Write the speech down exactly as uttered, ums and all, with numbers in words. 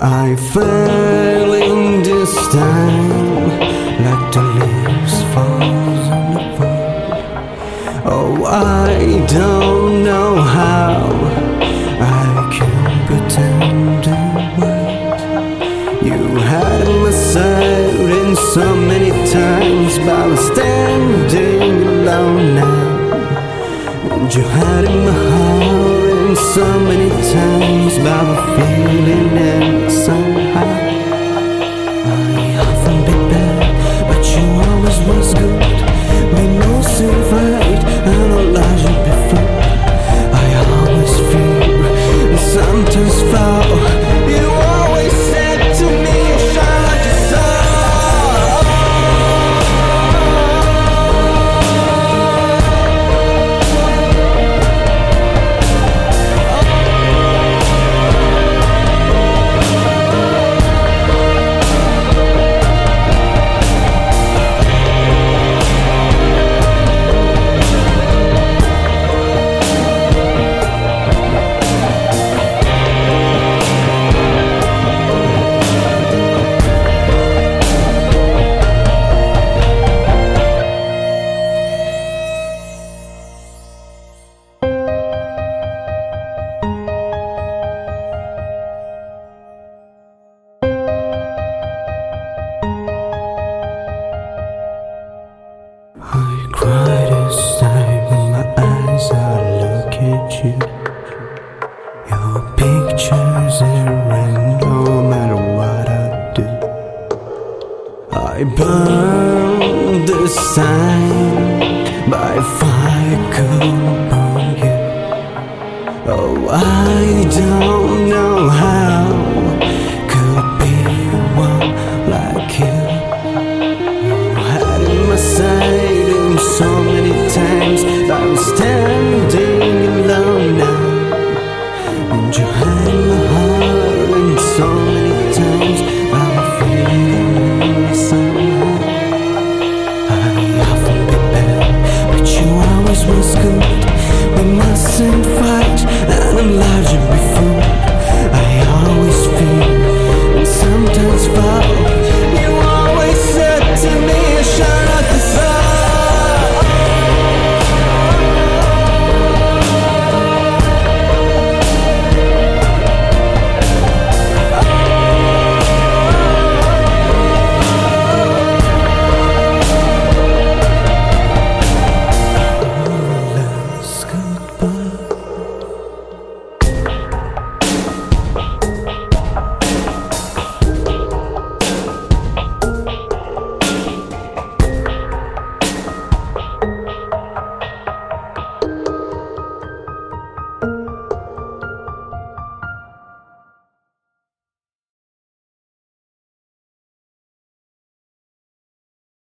I fell in this time like the leaves falls on the fall. Oh, I don't know how I can pretend it was. You had my side in so many times, but I'm standing alone now. And you had in my heart in so many times, but I'm feeling it somehow. I often be bad, but you always was good. We know still fight, and I'll lie you before. I always fear, and sometimes fall. You always said to me, shine like the sun. I cry this time when my eyes are look at you. Your pictures around no matter what I do. I burn this time by fire cold on you. Oh, I don't know how